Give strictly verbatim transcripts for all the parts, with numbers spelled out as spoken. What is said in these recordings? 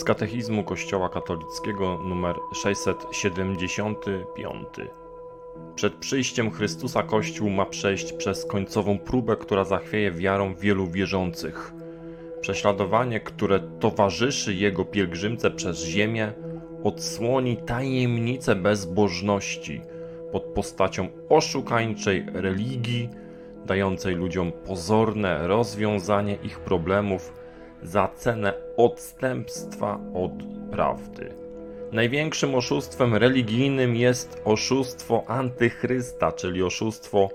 Katechizmu Kościoła Katolickiego numer sześćset siedemdziesiąty piąty. Przed przyjściem Chrystusa Kościół ma przejść przez końcową próbę, która zachwieje wiarą wielu wierzących. Prześladowanie, które towarzyszy jego pielgrzymce przez ziemię, odsłoni tajemnicę bezbożności pod postacią oszukańczej religii, dającej ludziom pozorne rozwiązanie ich problemów za cenę odstępstwa od prawdy. Największym oszustwem religijnym jest oszustwo antychrysta, czyli oszustwo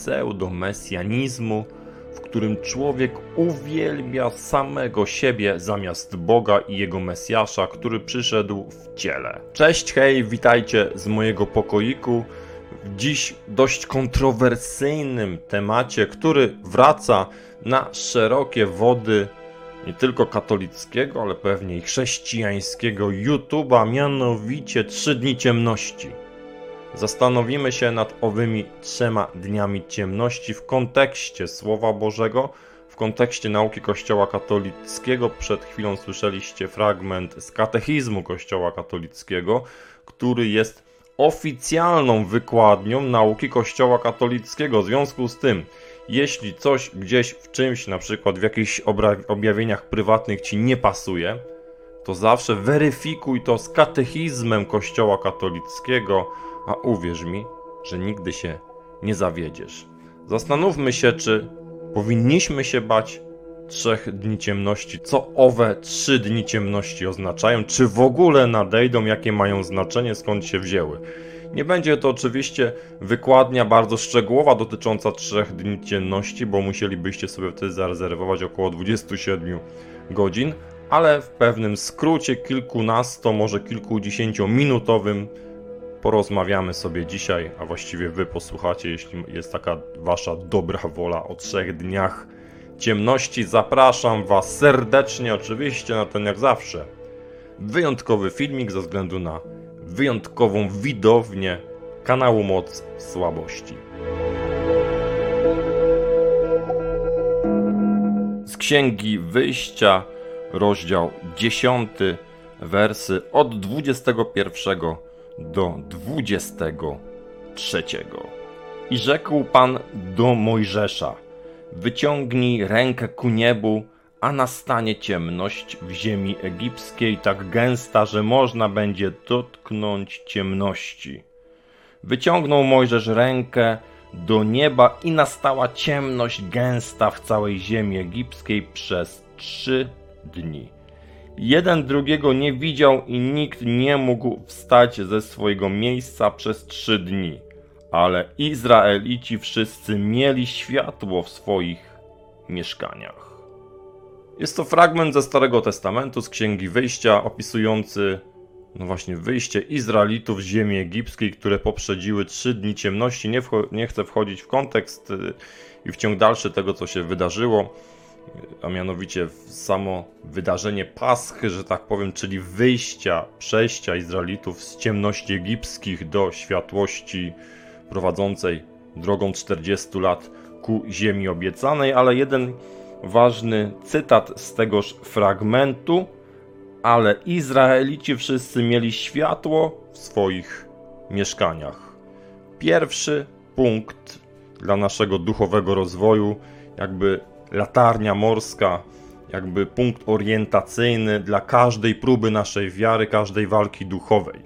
pseudomesjanizmu, w którym człowiek uwielbia samego siebie zamiast Boga i jego Mesjasza, który przyszedł w ciele. Cześć, hej, witajcie z mojego pokoiku w dziś dość kontrowersyjnym temacie, który wraca na szerokie wody nie tylko katolickiego, ale pewnie i chrześcijańskiego YouTube'a, mianowicie Trzy Dni Ciemności. Zastanowimy się nad owymi trzema dniami ciemności w kontekście Słowa Bożego, w kontekście nauki Kościoła katolickiego. Przed chwilą słyszeliście fragment z Katechizmu Kościoła katolickiego, który jest oficjalną wykładnią nauki Kościoła katolickiego. W związku z tym, jeśli coś gdzieś w czymś, na przykład w jakichś objawieniach prywatnych ci nie pasuje, to zawsze weryfikuj to z katechizmem Kościoła katolickiego, a uwierz mi, że nigdy się nie zawiedziesz. Zastanówmy się, czy powinniśmy się bać trzech dni ciemności, co owe trzy dni ciemności oznaczają, czy w ogóle nadejdą, jakie mają znaczenie, skąd się wzięły. Nie będzie to oczywiście wykładnia bardzo szczegółowa dotycząca trzech dni ciemności, bo musielibyście sobie wtedy zarezerwować około dwadzieścia siedem godzin, ale w pewnym skrócie kilkunasto, może kilkudziesięciominutowym porozmawiamy sobie dzisiaj, a właściwie wy posłuchacie, jeśli jest taka wasza dobra wola, o trzech dniach ciemności. Zapraszam was serdecznie oczywiście na ten, jak zawsze, wyjątkowy filmik ze względu na wyjątkową widownię kanału Moc Słabości. Z Księgi Wyjścia, rozdział dziesiąty, wersy od dwudziestego pierwszego do dwudziestego trzeciego. I rzekł Pan do Mojżesza: wyciągnij rękę ku niebu, a nastanie ciemność w ziemi egipskiej, tak gęsta, że można będzie dotknąć ciemności. Wyciągnął Mojżesz rękę do nieba i nastała ciemność gęsta w całej ziemi egipskiej przez trzy dni. Jeden drugiego nie widział i nikt nie mógł wstać ze swojego miejsca przez trzy dni. Ale Izraelici wszyscy mieli światło w swoich mieszkaniach. Jest to fragment ze Starego Testamentu, z Księgi Wyjścia, opisujący no właśnie wyjście Izraelitów z ziemi egipskiej, które poprzedziły trzy dni ciemności. Nie, nie chcę wchodzić w kontekst y, i w ciąg dalszy tego, co się wydarzyło, a mianowicie w samo wydarzenie Paschy, że tak powiem, czyli wyjścia, przejścia Izraelitów z ciemności egipskich do światłości prowadzącej drogą czterdziestu lat ku ziemi obiecanej, ale jeden ważny cytat z tegoż fragmentu: ale Izraelici wszyscy mieli światło w swoich mieszkaniach. Pierwszy punkt dla naszego duchowego rozwoju, jakby latarnia morska, jakby punkt orientacyjny dla każdej próby naszej wiary, każdej walki duchowej.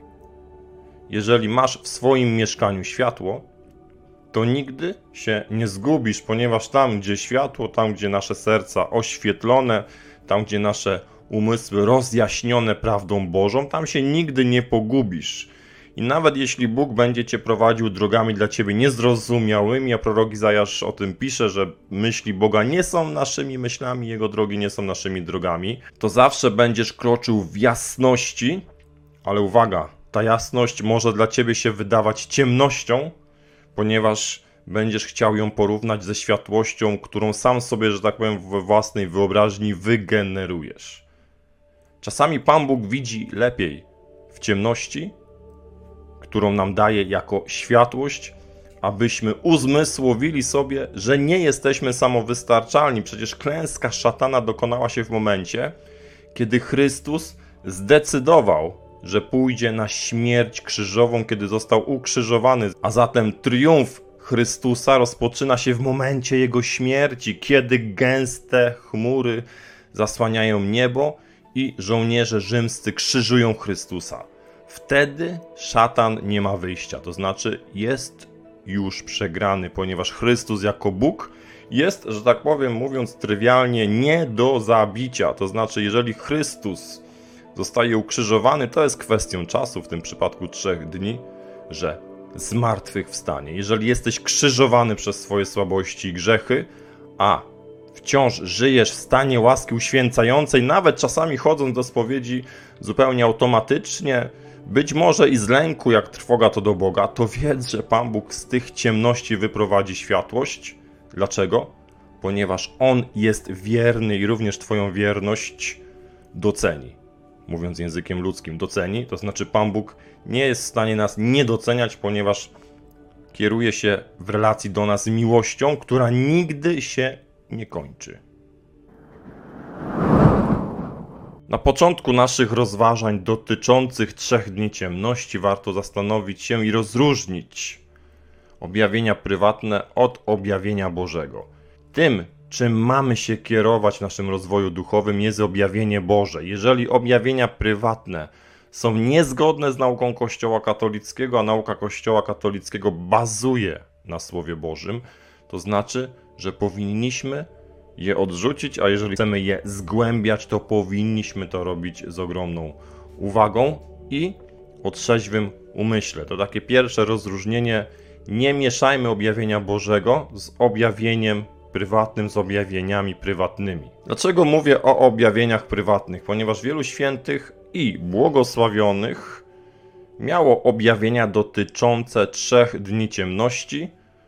Jeżeli masz w swoim mieszkaniu światło, to nigdy się nie zgubisz, ponieważ tam, gdzie światło, tam, gdzie nasze serca oświetlone, tam, gdzie nasze umysły rozjaśnione prawdą Bożą, tam się nigdy nie pogubisz. I nawet jeśli Bóg będzie cię prowadził drogami dla ciebie niezrozumiałymi, a prorok Izajasz o tym pisze, że myśli Boga nie są naszymi myślami, Jego drogi nie są naszymi drogami, to zawsze będziesz kroczył w jasności, ale uwaga, ta jasność może dla ciebie się wydawać ciemnością, ponieważ będziesz chciał ją porównać ze światłością, którą sam sobie, że tak powiem, we własnej wyobraźni wygenerujesz. Czasami Pan Bóg widzi lepiej w ciemności, którą nam daje jako światłość, abyśmy uzmysłowili sobie, że nie jesteśmy samowystarczalni. Przecież klęska szatana dokonała się w momencie, kiedy Chrystus zdecydował, że pójdzie na śmierć krzyżową, kiedy został ukrzyżowany, a zatem triumf Chrystusa rozpoczyna się w momencie Jego śmierci, kiedy gęste chmury zasłaniają niebo i żołnierze rzymscy krzyżują Chrystusa. Wtedy szatan nie ma wyjścia, to znaczy jest już przegrany, ponieważ Chrystus jako Bóg jest, że tak powiem, mówiąc trywialnie, nie do zabicia. To znaczy, jeżeli Chrystus zostaje ukrzyżowany, to jest kwestią czasu, w tym przypadku trzech dni, że zmartwychwstanie. Jeżeli jesteś krzyżowany przez swoje słabości i grzechy, a wciąż żyjesz w stanie łaski uświęcającej, nawet czasami chodząc do spowiedzi zupełnie automatycznie, być może i z lęku, jak trwoga to do Boga, to wiedz, że Pan Bóg z tych ciemności wyprowadzi światłość. Dlaczego? Ponieważ On jest wierny i również Twoją wierność doceni. Mówiąc językiem ludzkim, doceni, to znaczy Pan Bóg nie jest w stanie nas nie doceniać, ponieważ kieruje się w relacji do nas miłością, która nigdy się nie kończy. Na początku naszych rozważań dotyczących trzech dni ciemności warto zastanowić się i rozróżnić objawienia prywatne od objawienia Bożego. Tym, czym mamy się kierować w naszym rozwoju duchowym, jest objawienie Boże. Jeżeli objawienia prywatne są niezgodne z nauką Kościoła katolickiego, a nauka Kościoła katolickiego bazuje na Słowie Bożym, to znaczy, że powinniśmy je odrzucić, a jeżeli chcemy je zgłębiać, to powinniśmy to robić z ogromną uwagą i o trzeźwym umyśle. To takie pierwsze rozróżnienie. Nie mieszajmy objawienia Bożego z objawieniem prywatnym, z objawieniami prywatnymi. Dlaczego mówię o objawieniach prywatnych? Ponieważ wielu świętych i błogosławionych miało objawienia dotyczące trzech dni ciemności,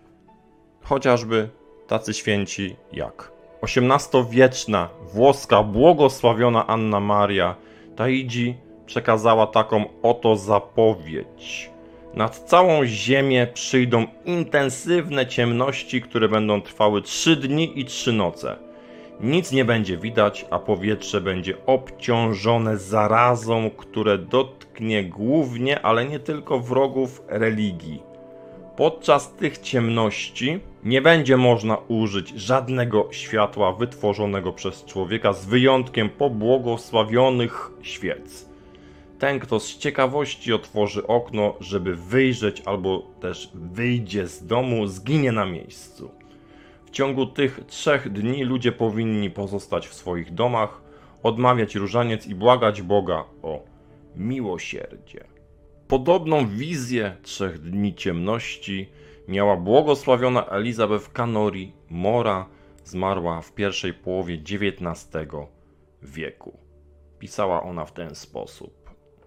chociażby tacy święci jak osiemnastowieczna włoska błogosławiona Anna Maria Taidzi przekazała taką oto zapowiedź. Nad całą ziemię przyjdą intensywne ciemności, które będą trwały trzy dni i trzy noce. Nic nie będzie widać, a powietrze będzie obciążone zarazą, które dotknie głównie, ale nie tylko wrogów religii. Podczas tych ciemności nie będzie można użyć żadnego światła wytworzonego przez człowieka, z wyjątkiem pobłogosławionych świec. Ten, kto z ciekawości otworzy okno, żeby wyjrzeć, albo też wyjdzie z domu, zginie na miejscu. W ciągu tych trzech dni ludzie powinni pozostać w swoich domach, odmawiać różaniec i błagać Boga o miłosierdzie. Podobną wizję trzech dni ciemności miała błogosławiona Elizabeth Canori Mora, zmarła w pierwszej połowie dziewiętnastego wieku. Pisała ona w ten sposób.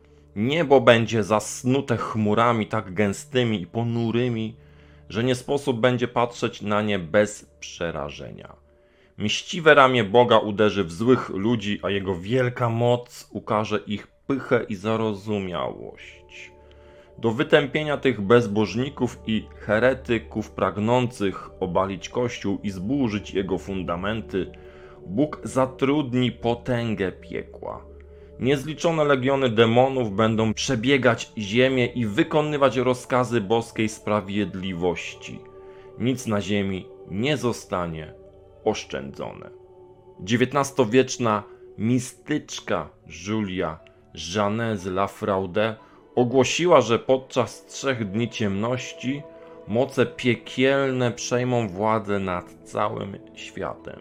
Niebo będzie zasnute chmurami tak gęstymi i ponurymi, że nie sposób będzie patrzeć na nie bez przerażenia. Mściwe ramię Boga uderzy w złych ludzi, a Jego wielka moc ukaże ich pychę i zarozumiałość. Do wytępienia tych bezbożników i heretyków pragnących obalić Kościół i zburzyć jego fundamenty, Bóg zatrudni potęgę piekła. Niezliczone legiony demonów będą przebiegać ziemię i wykonywać rozkazy boskiej sprawiedliwości. Nic na ziemi nie zostanie oszczędzone. dziewiętnastowieczna mistyczka Julia Jeanne La Fraude ogłosiła, że podczas trzech dni ciemności moce piekielne przejmą władzę nad całym światem.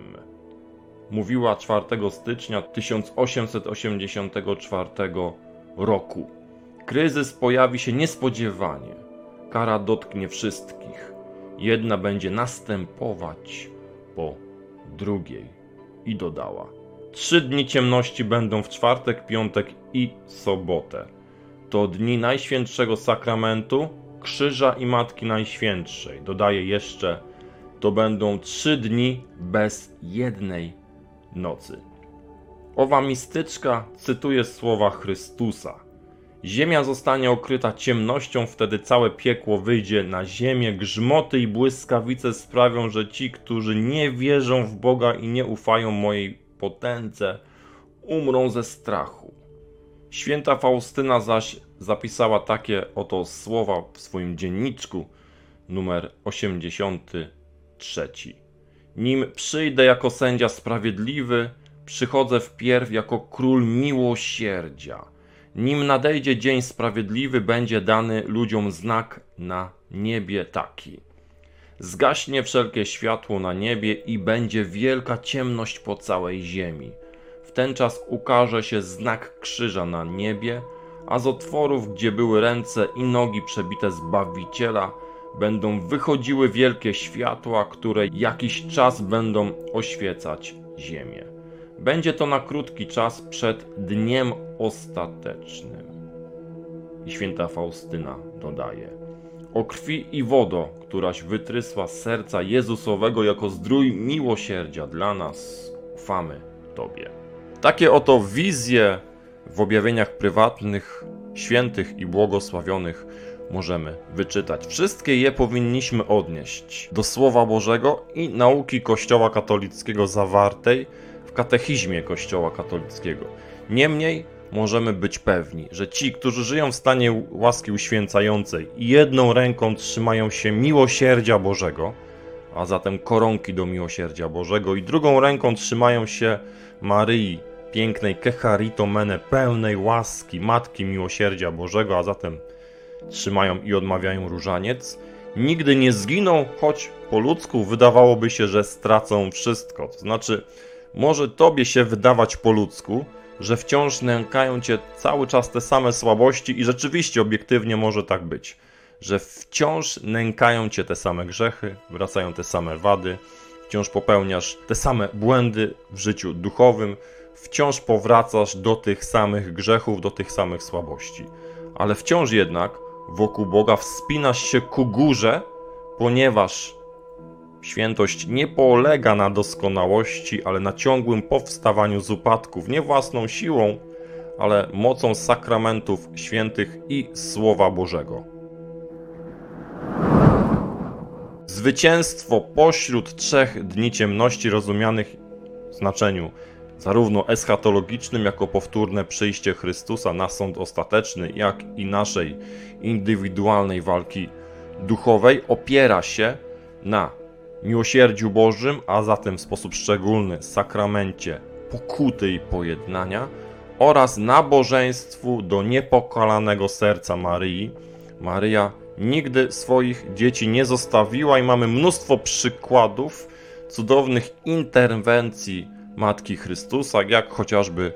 Mówiła czwartego stycznia tysiąc osiemset osiemdziesiątego czwartego roku. Kryzys pojawi się niespodziewanie. Kara dotknie wszystkich. Jedna będzie następować po drugiej. I dodała: trzy dni ciemności będą w czwartek, piątek i sobotę. To dni Najświętszego Sakramentu, Krzyża i Matki Najświętszej. Dodaje jeszcze: to będą trzy dni bez jednej nocy. Owa mistyczka cytuje słowa Chrystusa. Ziemia zostanie okryta ciemnością, wtedy całe piekło wyjdzie na ziemię. Grzmoty i błyskawice sprawią, że ci, którzy nie wierzą w Boga i nie ufają mojej potędze, umrą ze strachu. Święta Faustyna zaś zapisała takie oto słowa w swoim dzienniczku numer osiemdziesiąty trzeci. Nim przyjdę jako sędzia sprawiedliwy, przychodzę wpierw jako król miłosierdzia. Nim nadejdzie dzień sprawiedliwy, będzie dany ludziom znak na niebie taki. Zgaśnie wszelkie światło na niebie i będzie wielka ciemność po całej ziemi. W ten czas ukaże się znak krzyża na niebie, a z otworów, gdzie były ręce i nogi przebite Zbawiciela, będą wychodziły wielkie światła, które jakiś czas będą oświecać ziemię. Będzie to na krótki czas przed dniem ostatecznym. I święta Faustyna dodaje: o krwi i wodo, któraś wytrysła z serca Jezusowego jako zdrój miłosierdzia dla nas, ufamy Tobie. Takie oto wizje w objawieniach prywatnych świętych i błogosławionych możemy wyczytać. Wszystkie je powinniśmy odnieść do Słowa Bożego i nauki Kościoła katolickiego zawartej w katechizmie Kościoła katolickiego. Niemniej możemy być pewni, że ci, którzy żyją w stanie łaski uświęcającej i jedną ręką trzymają się miłosierdzia Bożego, a zatem koronki do miłosierdzia Bożego, i drugą ręką trzymają się Maryi, pięknej Kecharitomene, pełnej łaski, Matki Miłosierdzia Bożego, a zatem trzymają i odmawiają różaniec, nigdy nie zginą, choć po ludzku wydawałoby się, że stracą wszystko. To znaczy, może tobie się wydawać po ludzku, że wciąż nękają cię cały czas te same słabości, i rzeczywiście obiektywnie może tak być, że wciąż nękają cię te same grzechy, wracają te same wady, wciąż popełniasz te same błędy w życiu duchowym, wciąż powracasz do tych samych grzechów, do tych samych słabości. Ale wciąż jednak wokół Boga wspinasz się ku górze, ponieważ świętość nie polega na doskonałości, ale na ciągłym powstawaniu z upadków, nie własną siłą, ale mocą sakramentów świętych i Słowa Bożego. Zwycięstwo pośród trzech dni ciemności, rozumianych w znaczeniu zarówno eschatologicznym, jako powtórne przyjście Chrystusa na sąd ostateczny, jak i naszej indywidualnej walki duchowej, opiera się na miłosierdziu Bożym, a zatem w sposób szczególny sakramencie pokuty i pojednania, oraz nabożeństwu do niepokalanego serca Maryi. Maryja nigdy swoich dzieci nie zostawiła i mamy mnóstwo przykładów cudownych interwencji Matki Chrystusa, jak chociażby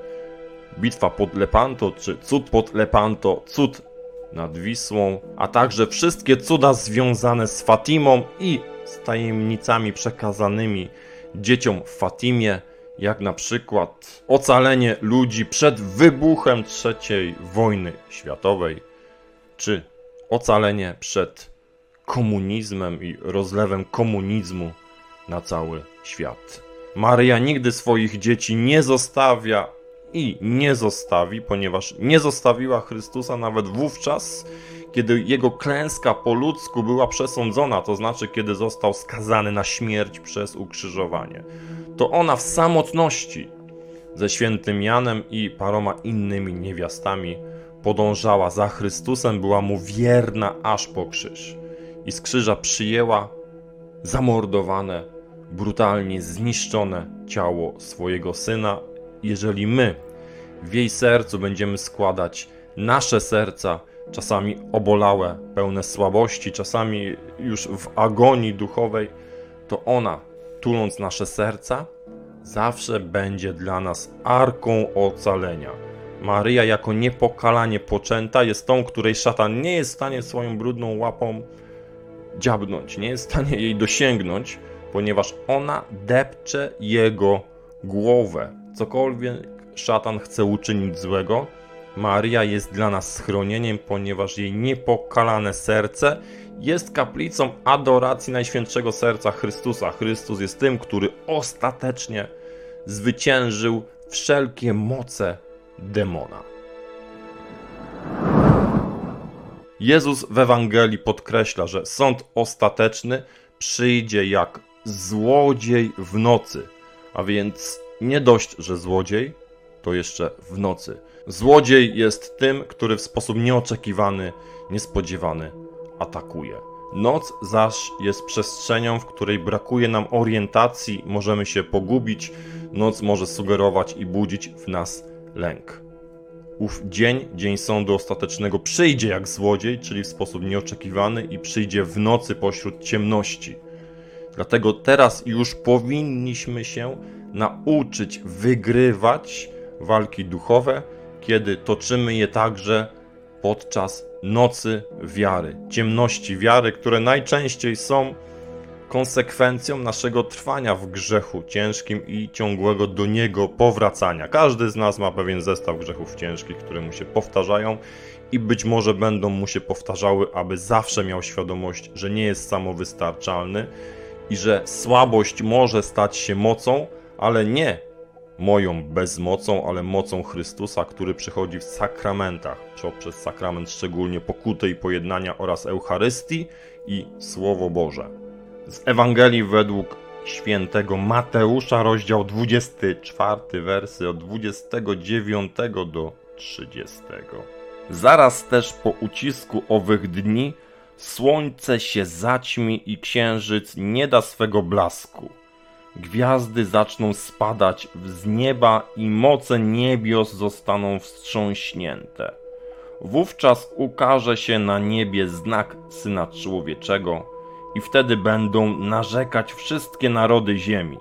bitwa pod Lepanto, czy cud pod Lepanto, cud nad Wisłą, a także wszystkie cuda związane z Fatimą i z tajemnicami przekazanymi dzieciom w Fatimie, jak na przykład ocalenie ludzi przed wybuchem trzeciej wojny światowej, czy ocalenie przed komunizmem i rozlewem komunizmu na cały świat. Maryja nigdy swoich dzieci nie zostawia i nie zostawi, ponieważ nie zostawiła Chrystusa nawet wówczas, kiedy jego klęska po ludzku była przesądzona, to znaczy kiedy został skazany na śmierć przez ukrzyżowanie. To ona w samotności ze świętym Janem i paroma innymi niewiastami podążała za Chrystusem, była mu wierna aż po krzyż. I z krzyża przyjęła zamordowane, brutalnie zniszczone ciało swojego Syna. Jeżeli my w jej sercu będziemy składać nasze serca, czasami obolałe, pełne słabości, czasami już w agonii duchowej, to ona, tuląc nasze serca, zawsze będzie dla nas arką ocalenia. Maryja jako niepokalanie poczęta jest tą, której szatan nie jest w stanie swoją brudną łapą dziabnąć, nie jest w stanie jej dosięgnąć, ponieważ ona depcze jego głowę. Cokolwiek szatan chce uczynić złego, Maryja jest dla nas schronieniem, ponieważ jej niepokalane serce jest kaplicą adoracji Najświętszego Serca Chrystusa. Chrystus jest tym, który ostatecznie zwyciężył wszelkie moce demona. Jezus w Ewangelii podkreśla, że sąd ostateczny przyjdzie jak złodziej w nocy, a więc nie dość, że złodziej, to jeszcze w nocy. Złodziej jest tym, który w sposób nieoczekiwany, niespodziewany atakuje. Noc zaś jest przestrzenią, w której brakuje nam orientacji, możemy się pogubić. Noc może sugerować i budzić w nas lęk. Ów dzień, dzień sądu ostatecznego, przyjdzie jak złodziej, czyli w sposób nieoczekiwany i przyjdzie w nocy pośród ciemności. Dlatego teraz już powinniśmy się nauczyć wygrywać walki duchowe, kiedy toczymy je także podczas nocy wiary, ciemności wiary, które najczęściej są konsekwencją naszego trwania w grzechu ciężkim i ciągłego do niego powracania. Każdy z nas ma pewien zestaw grzechów ciężkich, które mu się powtarzają i być może będą mu się powtarzały, aby zawsze miał świadomość, że nie jest samowystarczalny i że słabość może stać się mocą, ale nie moją bezmocą, ale mocą Chrystusa, który przychodzi w sakramentach, poprzez sakrament szczególnie pokuty i pojednania oraz Eucharystii i Słowo Boże. Z Ewangelii według świętego Mateusza, rozdział dwudziesty czwarty, wersy od dwudziestego dziewiątego do trzydziestego. Zaraz też po ucisku owych dni słońce się zaćmi i księżyc nie da swego blasku. Gwiazdy zaczną spadać z nieba i moce niebios zostaną wstrząśnięte. Wówczas ukaże się na niebie znak Syna Człowieczego i wtedy będą narzekać wszystkie narody ziemi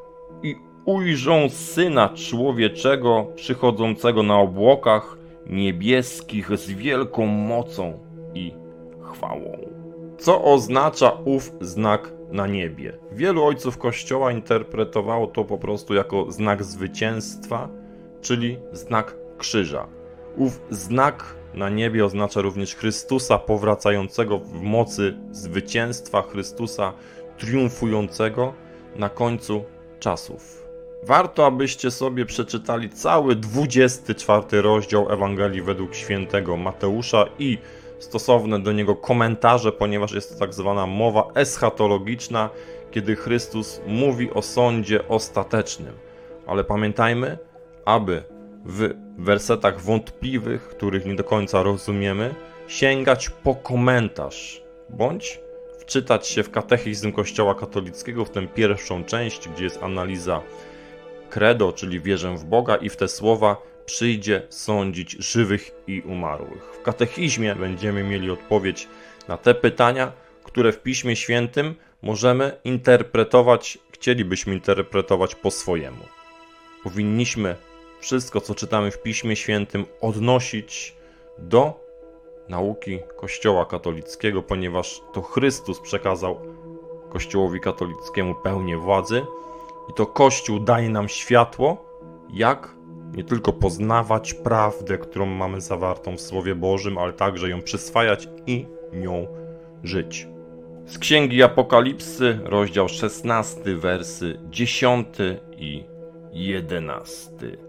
i ujrzą Syna Człowieczego przychodzącego na obłokach niebieskich z wielką mocą i chwałą. Co oznacza ów znak na niebie? Wielu ojców Kościoła interpretowało to po prostu jako znak zwycięstwa, czyli znak krzyża. Ów znak na niebie oznacza również Chrystusa powracającego w mocy zwycięstwa, Chrystusa triumfującego na końcu czasów. Warto, abyście sobie przeczytali cały dwudziesty czwarty rozdział Ewangelii według świętego Mateusza i stosowne do niego komentarze, ponieważ jest to tak zwana mowa eschatologiczna, kiedy Chrystus mówi o sądzie ostatecznym. Ale pamiętajmy, aby w wersetach wątpliwych, których nie do końca rozumiemy, sięgać po komentarz, bądź wczytać się w katechizm Kościoła katolickiego, w tę pierwszą część, gdzie jest analiza credo, czyli wierzę w Boga, i w te słowa przyjdzie sądzić żywych i umarłych. W katechizmie będziemy mieli odpowiedź na te pytania, które w Piśmie Świętym możemy interpretować, chcielibyśmy interpretować po swojemu. Powinniśmy wszystko, co czytamy w Piśmie Świętym, odnosić do nauki Kościoła katolickiego, ponieważ to Chrystus przekazał Kościołowi katolickiemu pełnię władzy i to Kościół daje nam światło, jak nie tylko poznawać prawdę, którą mamy zawartą w Słowie Bożym, ale także ją przyswajać i nią żyć. Z Księgi Apokalipsy, rozdział szesnasty, wersy dziesiąty i jedenasty.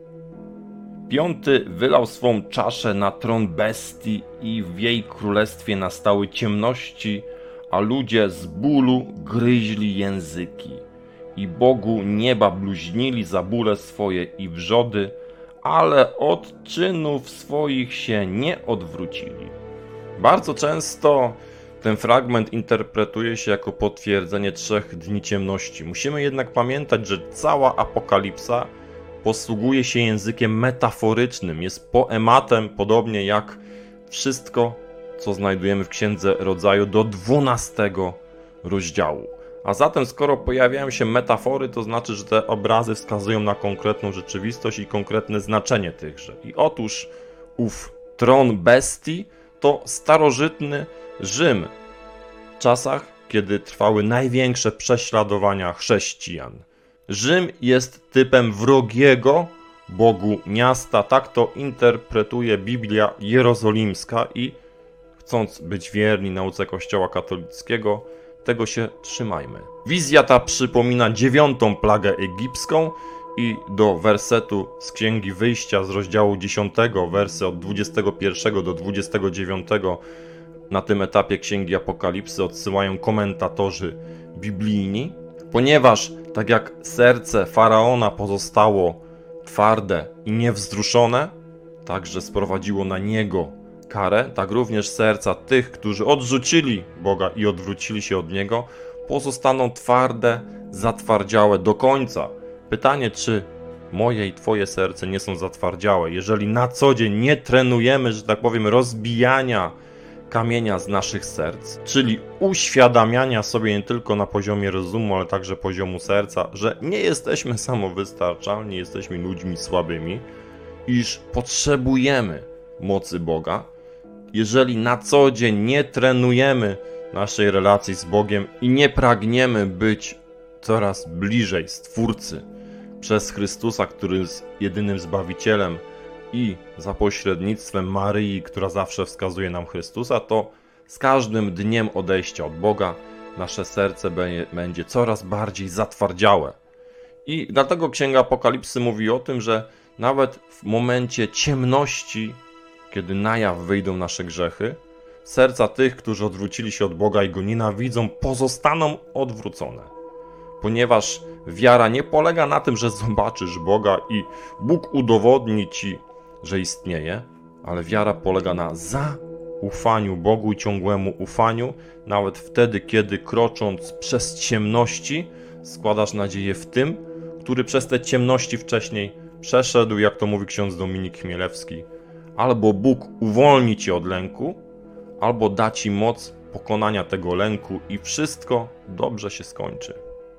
Piąty wylał swą czaszę na tron bestii i w jej królestwie nastały ciemności, a ludzie z bólu gryźli języki i Bogu nieba bluźnili za bóle swoje i wrzody, ale od czynów swoich się nie odwrócili. Bardzo często ten fragment interpretuje się jako potwierdzenie trzech dni ciemności. Musimy jednak pamiętać, że cała Apokalipsa posługuje się językiem metaforycznym, jest poematem, podobnie jak wszystko, co znajdujemy w Księdze Rodzaju do dwunastego rozdziału. A zatem, skoro pojawiają się metafory, to znaczy, że te obrazy wskazują na konkretną rzeczywistość i konkretne znaczenie tychże. I otóż ów tron bestii to starożytny Rzym w czasach, kiedy trwały największe prześladowania chrześcijan. Rzym jest typem wrogiego Bogu miasta, tak to interpretuje Biblia Jerozolimska i chcąc być wierni nauce Kościoła katolickiego, tego się trzymajmy. Wizja ta przypomina dziewiątą plagę egipską i do wersetu z Księgi Wyjścia z rozdziału dziesiątego, wersy od dwudziestego pierwszego do dwudziestego dziewiątego na tym etapie Księgi Apokalipsy odsyłają komentatorzy biblijni, ponieważ tak jak serce Faraona pozostało twarde i niewzruszone, także sprowadziło na niego karę, tak również serca tych, którzy odrzucili Boga i odwrócili się od Niego, pozostaną twarde, zatwardziałe do końca. Pytanie, czy moje i Twoje serce nie są zatwardziałe, jeżeli na co dzień nie trenujemy, że tak powiem, rozbijania kamienia z naszych serc, czyli uświadamiania sobie nie tylko na poziomie rozumu, ale także poziomu serca, że nie jesteśmy samowystarczalni, jesteśmy ludźmi słabymi, iż potrzebujemy mocy Boga. Jeżeli na co dzień nie trenujemy naszej relacji z Bogiem i nie pragniemy być coraz bliżej Stwórcy przez Chrystusa, który jest jedynym Zbawicielem, i za pośrednictwem Maryi, która zawsze wskazuje nam Chrystusa, to z każdym dniem odejścia od Boga nasze serce będzie coraz bardziej zatwardziałe. I dlatego Księga Apokalipsy mówi o tym, że nawet w momencie ciemności, kiedy na jaw wyjdą nasze grzechy, serca tych, którzy odwrócili się od Boga i Go nienawidzą, pozostaną odwrócone. Ponieważ wiara nie polega na tym, że zobaczysz Boga i Bóg udowodni Ci, że istnieje, ale wiara polega na zaufaniu Bogu i ciągłemu ufaniu, nawet wtedy, kiedy krocząc przez ciemności, składasz nadzieję w tym, który przez te ciemności wcześniej przeszedł, jak to mówi ksiądz Dominik Chmielewski. Albo Bóg uwolni Cię od lęku, albo da Ci moc pokonania tego lęku i wszystko dobrze się skończy.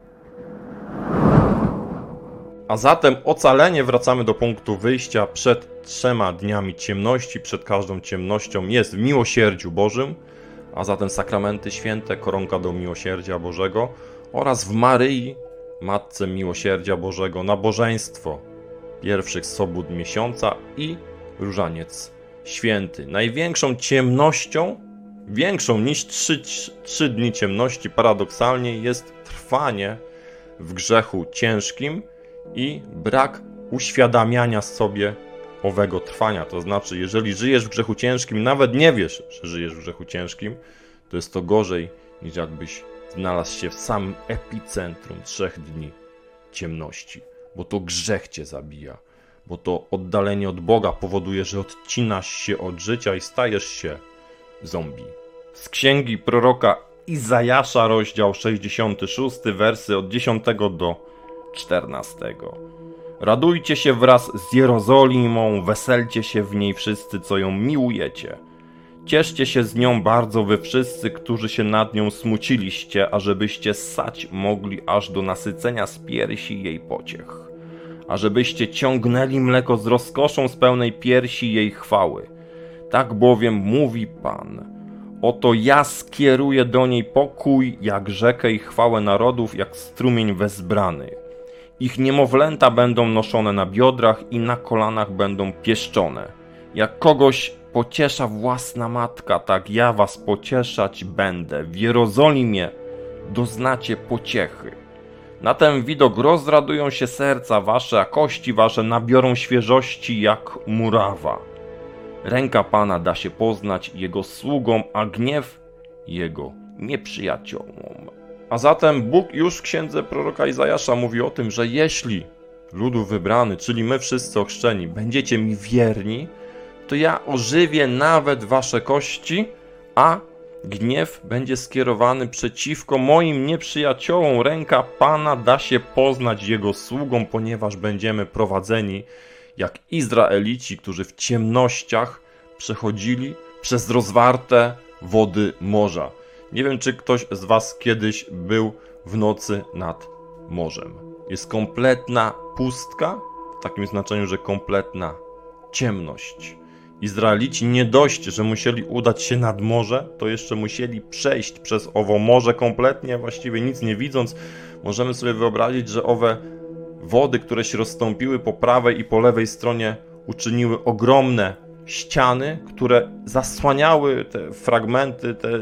A zatem ocalenie, wracamy do punktu wyjścia, przed trzema dniami ciemności, przed każdą ciemnością jest w miłosierdziu Bożym, a zatem sakramenty święte, koronka do miłosierdzia Bożego oraz w Maryi, Matce Miłosierdzia Bożego, nabożeństwo pierwszych sobót miesiąca i różaniec święty. Największą ciemnością, większą niż trzy, trzy dni ciemności, paradoksalnie jest trwanie w grzechu ciężkim i brak uświadamiania sobie owego trwania. To znaczy, jeżeli żyjesz w grzechu ciężkim, nawet nie wiesz, że żyjesz w grzechu ciężkim, to jest to gorzej, niż jakbyś znalazł się w samym epicentrum trzech dni ciemności. Bo to grzech cię zabija. Bo to oddalenie od Boga powoduje, że odcinasz się od życia i stajesz się zombie. Z księgi proroka Izajasza, rozdział sześćdziesiąty szósty, wersy od dziesiątego do czternastego. Radujcie się wraz z Jerozolimą, weselcie się w niej wszyscy, co ją miłujecie. Cieszcie się z nią bardzo wy wszyscy, którzy się nad nią smuciliście, ażebyście ssać mogli aż do nasycenia z piersi jej pociech. Ażebyście ciągnęli mleko z rozkoszą z pełnej piersi jej chwały. Tak bowiem mówi Pan. Oto ja skieruję do niej pokój, jak rzekę i chwałę narodów, jak strumień wezbrany. Ich niemowlęta będą noszone na biodrach i na kolanach będą pieszczone. Jak kogoś pociesza własna matka, tak ja was pocieszać będę. W Jerozolimie doznacie pociechy. Na ten widok rozradują się serca wasze, a kości wasze nabiorą świeżości jak murawa. Ręka Pana da się poznać Jego sługom, a gniew Jego nieprzyjaciołom. A zatem Bóg już w księdze proroka Izajasza mówi o tym, że jeśli ludu wybrany, czyli my wszyscy ochrzczeni, będziecie mi wierni, to ja ożywię nawet wasze kości, a gniew będzie skierowany przeciwko moim nieprzyjaciołom. Ręka Pana da się poznać Jego sługom, ponieważ będziemy prowadzeni jak Izraelici, którzy w ciemnościach przechodzili przez rozwarte wody morza. Nie wiem, czy ktoś z was kiedyś był w nocy nad morzem. Jest kompletna pustka, w takim znaczeniu, że kompletna ciemność. Izraelici nie dość, że musieli udać się nad morze, to jeszcze musieli przejść przez owo morze kompletnie, właściwie nic nie widząc. Możemy sobie wyobrazić, że owe wody, które się rozstąpiły po prawej i po lewej stronie, uczyniły ogromne ściany, które zasłaniały te fragmenty, te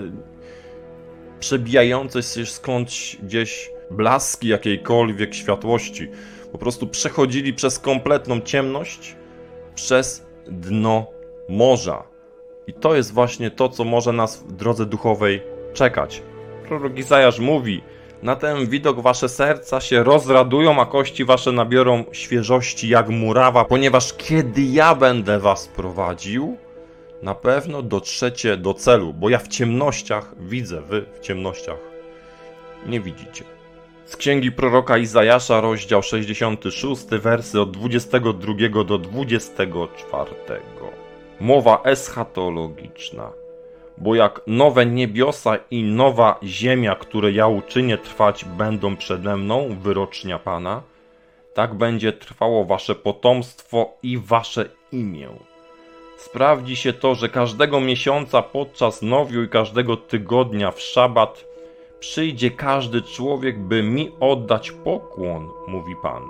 przebijające się skądś gdzieś blaski jakiejkolwiek światłości. Po prostu przechodzili przez kompletną ciemność, przez dno morza. I to jest właśnie to, co może nas w drodze duchowej czekać. Prorok Izajasz mówi: Na ten widok wasze serca się rozradują, a kości wasze nabiorą świeżości jak murawa, ponieważ kiedy ja będę was prowadził, na pewno dotrzecie do celu, bo ja w ciemnościach widzę, wy w ciemnościach nie widzicie. Z księgi proroka Izajasza, rozdział sześćdziesiąty szósty, wersy od dwudziestego drugiego do dwudziestego czwartego. Mowa eschatologiczna. Bo jak nowe niebiosa i nowa ziemia, które ja uczynię trwać będą przede mną, wyrocznia Pana, tak będzie trwało wasze potomstwo i wasze imię. Sprawdzi się to, że każdego miesiąca podczas nowiu i każdego tygodnia w szabat przyjdzie każdy człowiek, by mi oddać pokłon, mówi Pan.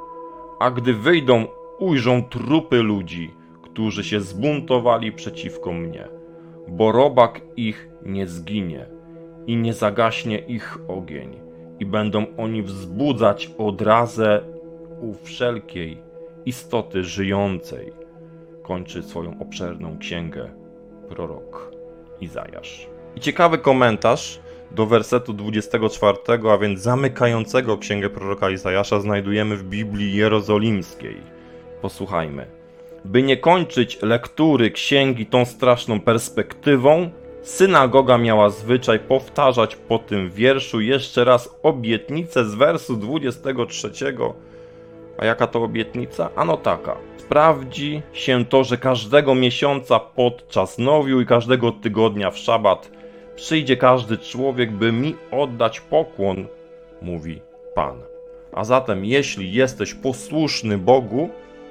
A gdy wyjdą, ujrzą trupy ludzi, którzy się zbuntowali przeciwko mnie. Bo robak ich nie zginie i nie zagaśnie ich ogień i będą oni wzbudzać odrazę u wszelkiej istoty żyjącej. Kończy swoją obszerną księgę prorok Izajasz. I ciekawy komentarz do wersetu dwudziestego czwartego, a więc zamykającego księgę proroka Izajasza, znajdujemy w Biblii Jerozolimskiej. Posłuchajmy. By nie kończyć lektury księgi tą straszną perspektywą, synagoga miała zwyczaj powtarzać po tym wierszu jeszcze raz obietnicę z wersu dwudziestego trzeciego. A jaka to obietnica? Ano taka. Sprawdzi się to, że każdego miesiąca podczas nowiu i każdego tygodnia w szabat przyjdzie każdy człowiek, by mi oddać pokłon, mówi Pan. A zatem, jeśli jesteś posłuszny Bogu,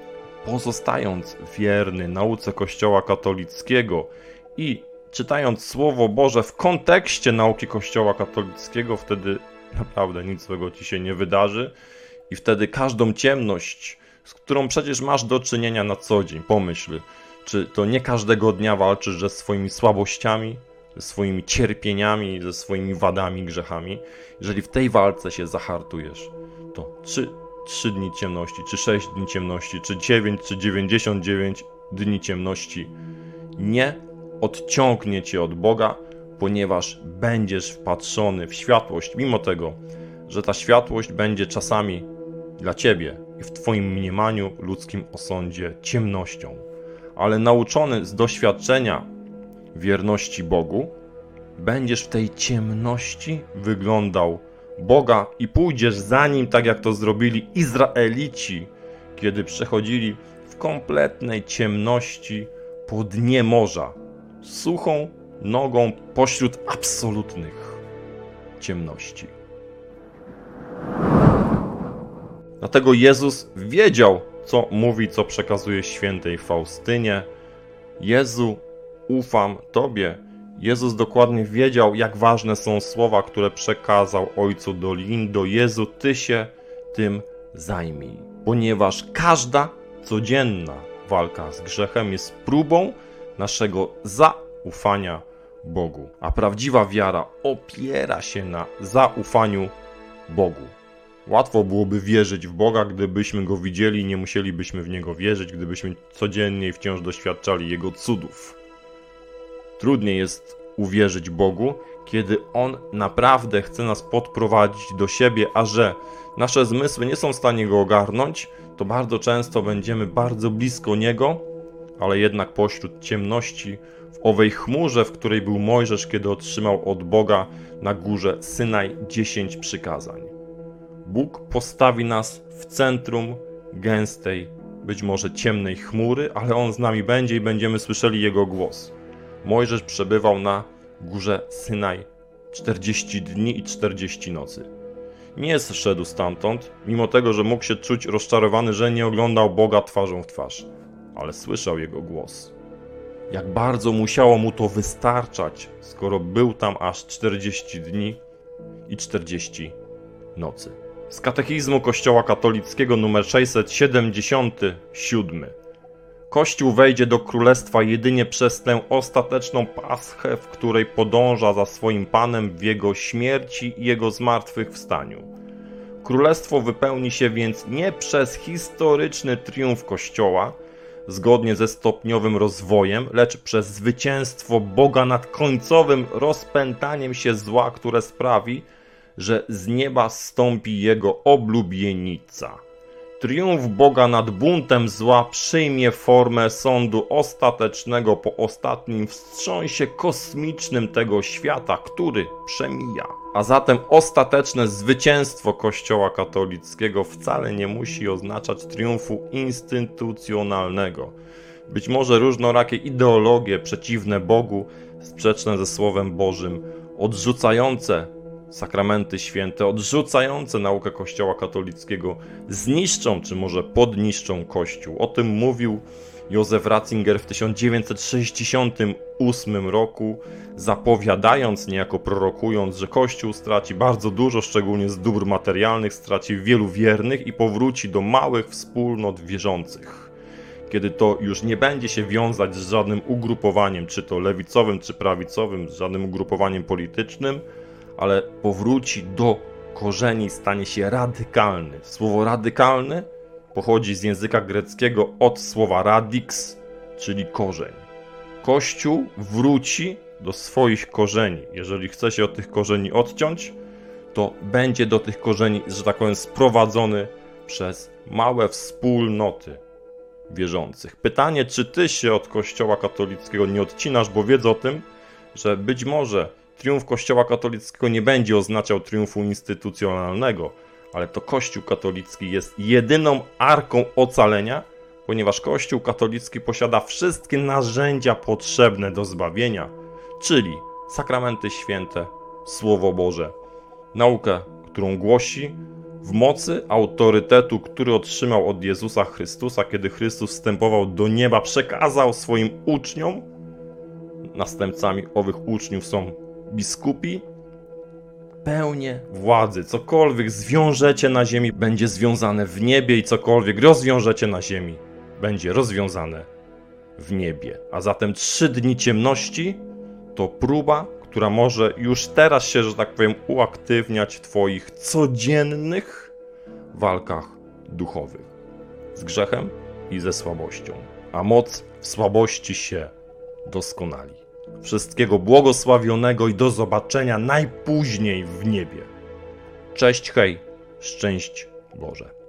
pozostając wierny nauce Kościoła katolickiego i czytając Słowo Boże w kontekście nauki Kościoła katolickiego, wtedy naprawdę nic złego ci się nie wydarzy i wtedy każdą ciemność, z którą przecież masz do czynienia na co dzień, pomyśl, czy to nie każdego dnia walczysz ze swoimi słabościami, ze swoimi cierpieniami, ze swoimi wadami, grzechami. Jeżeli w tej walce się zahartujesz, to czy trzy dni ciemności, czy sześć dni ciemności, czy dziewięć, czy dziewięćdziesiąt dziewięć dni ciemności nie odciągnie cię od Boga, ponieważ będziesz wpatrzony w światłość, mimo tego, że ta światłość będzie czasami dla ciebie i w twoim mniemaniu ludzkim osądzie ciemnością. Ale nauczony z doświadczenia wierności Bogu, będziesz w tej ciemności wyglądał Boga i pójdziesz za Nim, tak jak to zrobili Izraelici, kiedy przechodzili w kompletnej ciemności po dnie morza, suchą nogą pośród absolutnych ciemności. Dlatego Jezus wiedział, co mówi, co przekazuje świętej Faustynie. Jezu, ufam Tobie. Jezus dokładnie wiedział, jak ważne są słowa, które przekazał Ojcu do Lindo. Jezu, Ty się tym zajmij. Ponieważ każda codzienna walka z grzechem jest próbą naszego zaufania Bogu. A prawdziwa wiara opiera się na zaufaniu Bogu. Łatwo byłoby wierzyć w Boga, gdybyśmy Go widzieli i nie musielibyśmy w Niego wierzyć, gdybyśmy codziennie i wciąż doświadczali Jego cudów. Trudniej jest uwierzyć Bogu, kiedy On naprawdę chce nas podprowadzić do siebie, a że nasze zmysły nie są w stanie Go ogarnąć, to bardzo często będziemy bardzo blisko Niego, ale jednak pośród ciemności, w owej chmurze, w której był Mojżesz, kiedy otrzymał od Boga na górze Synaj dziesięć przykazań. Bóg postawi nas w centrum gęstej, być może ciemnej chmury, ale On z nami będzie i będziemy słyszeli Jego głos. Mojżesz przebywał na górze Synaj czterdzieści dni i czterdzieści nocy. Nie zszedł stamtąd, mimo tego, że mógł się czuć rozczarowany, że nie oglądał Boga twarzą w twarz, ale słyszał Jego głos. Jak bardzo musiało mu to wystarczać, skoro był tam aż czterdzieści dni i czterdzieści nocy. Z katechizmu Kościoła katolickiego numer sześćset siedemdziesiąty siódmy. Kościół wejdzie do królestwa jedynie przez tę ostateczną paschę, w której podąża za swoim Panem w Jego śmierci i Jego zmartwychwstaniu. Królestwo wypełni się więc nie przez historyczny triumf Kościoła, zgodnie ze stopniowym rozwojem, lecz przez zwycięstwo Boga nad końcowym rozpętaniem się zła, które sprawi, że z nieba zstąpi jego oblubienica. Triumf Boga nad buntem zła przyjmie formę sądu ostatecznego po ostatnim wstrząsie kosmicznym tego świata, który przemija. A zatem ostateczne zwycięstwo Kościoła katolickiego wcale nie musi oznaczać triumfu instytucjonalnego. Być może różnorakie ideologie przeciwne Bogu, sprzeczne ze Słowem Bożym, odrzucające sakramenty święte, odrzucające naukę Kościoła katolickiego, zniszczą, czy może podniszczą Kościół. O tym mówił Józef Ratzinger w tysiąc dziewięćset sześćdziesiątym ósmym roku, zapowiadając, niejako prorokując, że Kościół straci bardzo dużo, szczególnie z dóbr materialnych, straci wielu wiernych i powróci do małych wspólnot wierzących. Kiedy to już nie będzie się wiązać z żadnym ugrupowaniem, czy to lewicowym, czy prawicowym, z żadnym ugrupowaniem politycznym, ale powróci do korzeni, stanie się radykalny. Słowo radykalny pochodzi z języka greckiego od słowa radix, czyli korzeń. Kościół wróci do swoich korzeni. Jeżeli chce się od tych korzeni odciąć, to będzie do tych korzeni, że tak powiem, sprowadzony przez małe wspólnoty wierzących. Pytanie, czy ty się od Kościoła katolickiego nie odcinasz, bo wiedz o tym, że być może triumf Kościoła katolickiego nie będzie oznaczał triumfu instytucjonalnego, ale to Kościół katolicki jest jedyną arką ocalenia, ponieważ Kościół katolicki posiada wszystkie narzędzia potrzebne do zbawienia, czyli sakramenty święte, Słowo Boże, naukę, którą głosi, w mocy autorytetu, który otrzymał od Jezusa Chrystusa, kiedy Chrystus wstępował do nieba, przekazał swoim uczniom. Następcami owych uczniów są biskupi, pełnię władzy. Cokolwiek zwiążecie na ziemi, będzie związane w niebie i cokolwiek rozwiążecie na ziemi, będzie rozwiązane w niebie. A zatem trzy dni ciemności to próba, która może już teraz się, że tak powiem, uaktywniać w twoich codziennych walkach duchowych z grzechem i ze słabością. A moc w słabości się doskonali. Wszystkiego błogosławionego i do zobaczenia najpóźniej w niebie. Cześć, hej, szczęść Boże.